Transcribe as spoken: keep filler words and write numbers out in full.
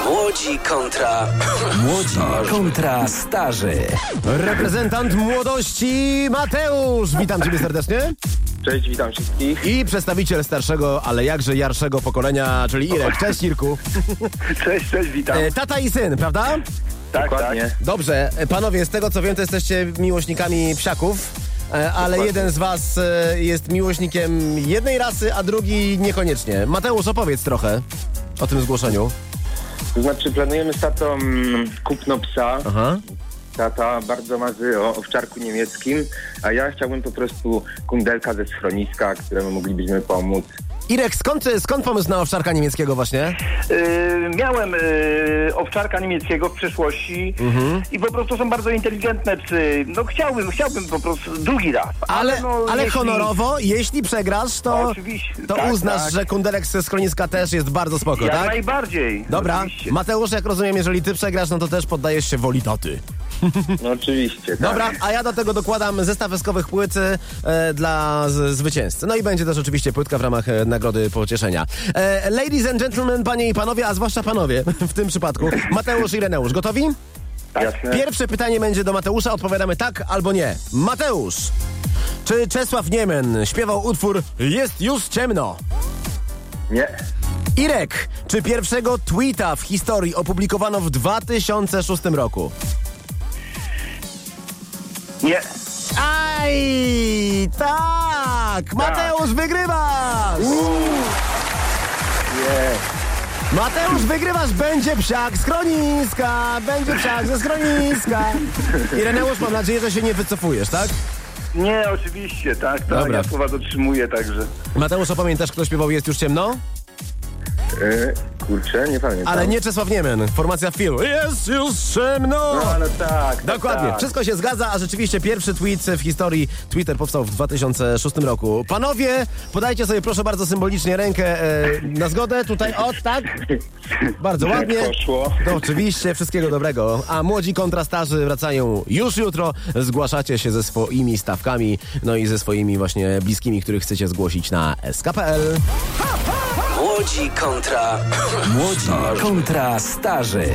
Młodzi kontra... Młodzi kontra starzy. Reprezentant młodości Mateusz. Witam ciebie serdecznie. Cześć, witam wszystkich. I przedstawiciel starszego, ale jakże jarszego pokolenia, czyli Irek. Cześć, Irku. Cześć, cześć, witam. E, tata i syn, prawda? Tak, dokładnie. Tak. Dobrze, panowie, z tego co wiem, to jesteście miłośnikami psiaków, e, ale Dokładnie. jeden z was e, jest miłośnikiem jednej rasy, a drugi niekoniecznie. Mateusz, opowiedz trochę o tym zgłoszeniu. To znaczy planujemy z tatą mm, kupno psa. Aha. Tata bardzo marzy o owczarku niemieckim, a ja chciałbym po prostu kundelka ze schroniska, któremu moglibyśmy pomóc. Irek, skąd, skąd pomysł na owczarka niemieckiego właśnie? Yy, miałem yy, owczarka niemieckiego w przeszłości Mhm. i po prostu są bardzo inteligentne psy. No chciałbym, chciałbym po prostu drugi raz. Ale, Ale, no, ale jeśli... honorowo, jeśli przegrasz, to, Oczywiście, to tak, uznasz, tak. że kundelek ze schroniska też jest bardzo spoko, Jak tak? najbardziej. Dobra, Oczywiście. Mateusz, jak rozumiem, jeżeli ty przegrasz, no to też poddajesz się woli taty. No oczywiście, tak. Dobra, a ja do tego dokładam zestaw eskowych płyt e, dla z, zwycięzcy. No i będzie też oczywiście płytka w ramach e, nagrody pocieszenia. E, ladies and gentlemen, panie i panowie, a zwłaszcza panowie w tym przypadku, Mateusz i Reneusz, gotowi? Jasne. Pierwsze pytanie będzie do Mateusza, odpowiadamy tak albo nie. Mateusz, czy Czesław Niemen śpiewał utwór Jest już ciemno? Nie. Irek, czy pierwszego tweeta w historii opublikowano w dwa tysiące szóstym roku? Nie. Aj, tak! Mateusz, wygrywasz! Nie. Mateusz, wygrywasz, będzie psiak z schroniska! Będzie psiak ze schroniska! I Reneusz, mam nadzieję, że się nie wycofujesz, tak? Nie, oczywiście, tak. tak Dobra. ja słowa dotrzymuję, także. Mateusz, a pamiętasz, kto śpiewał Jest już ciemno? Yy, kurczę, nie pamiętam. Ale nie Czesław Niemen, formacja Phil. Jest już ciemno! No ale tak, tak. Dokładnie, tak. wszystko się zgadza, a rzeczywiście pierwszy tweet w historii Twitter powstał w dwa tysiące szóstym roku. Panowie, podajcie sobie proszę bardzo symbolicznie rękę e, na zgodę, tutaj, o tak, bardzo ładnie. Poszło. To oczywiście, wszystkiego dobrego. A młodzi kontra starzy wracają już jutro, zgłaszacie się ze swoimi stawkami, no i ze swoimi właśnie bliskimi, których chcecie zgłosić na s k kropka p l. Młodzi kontra... Młodzi kontra starzy.